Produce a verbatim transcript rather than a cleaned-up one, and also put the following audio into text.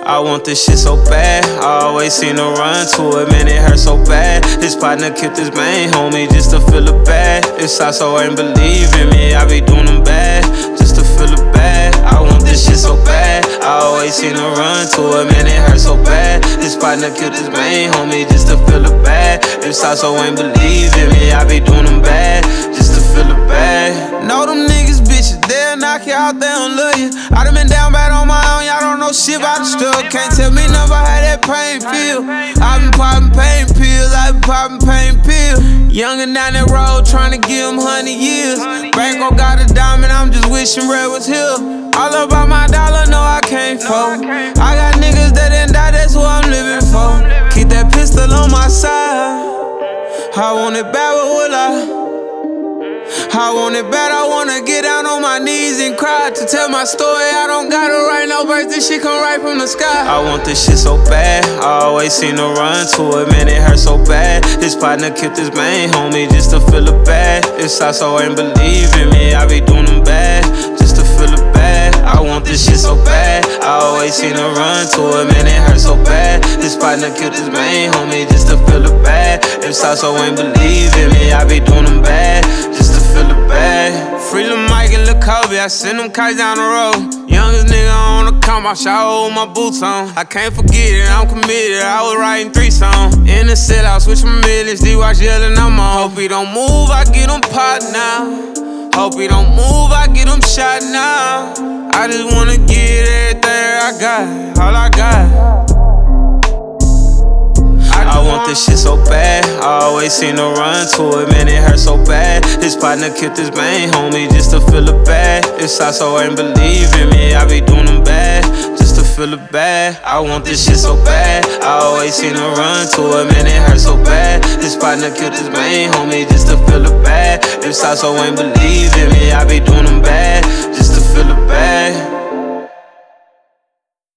I want this shit so bad. I always seem to run to it, man, it hurts so bad. His partner killed his main homie just to feel it bad. If Sasso ain't believe in me, I be doing them bad just to feel it bad. I want this shit so bad. I always seem to run to it, man, it hurts so bad. His partner killed his main homie just to feel it bad. If Sasso ain't believe in me, I be doing them bad just to feel it bad. Know them niggas bitches, they'll knock you out, they don't love you. I done been down bad on my own, y'all don't know shit about the struggle. Can't tell me nothing about how that pain feel. I been popping pain pills, I been popping pain pills. Youngin' down that road, tryna give them hundred years. Banko got a diamond, I'm just wishing Red was here. All about my dollar, no I can't fold. I got niggas that didn't die, that's who I'm living for. Keep that pistol on my side. I want it bad, but will I? I want it bad, I wanna get down on my knees and cry. To tell my story, I don't gotta write no verse, this shit come right from the sky. I want this shit so bad, I always seem to run to it, man, it hurts so bad. His partner killed his main homie just to feel it bad. If Sasso ain't believe in me, I be doing them bad just to feel it bad. I want this shit so bad, I always seem to run to it, man, it hurts so bad. His partner killed his main homie just to feel it bad. If Sasso ain't believe in me, I be doing them bad just to feel it bad. Free Lil Mike and Lil Kobe, I send them kites down the road. Youngest nigga on the come, I shot hold my boots on. I can't forget it, I'm committed, I was writing three songs. In the cell, I switch my minutes, D-Watch yelling, I'm on. Hope he don't move, I get him popped now. Hope he don't move, I get him shot now. I just wanna get everything I got, all I got. I want this shit so bad, I always seem to run to it, man, it hurts so bad. His partner killed his main homie just to feel it bad. If Sasso ain't believe in me, I be doing them bad just to feel it bad. I want this shit so bad, I always seem to run to it, man, it hurts so bad. His partner killed his main homie just to feel it bad. If Sasso ain't believe in me, I be doing them bad just to feel it bad.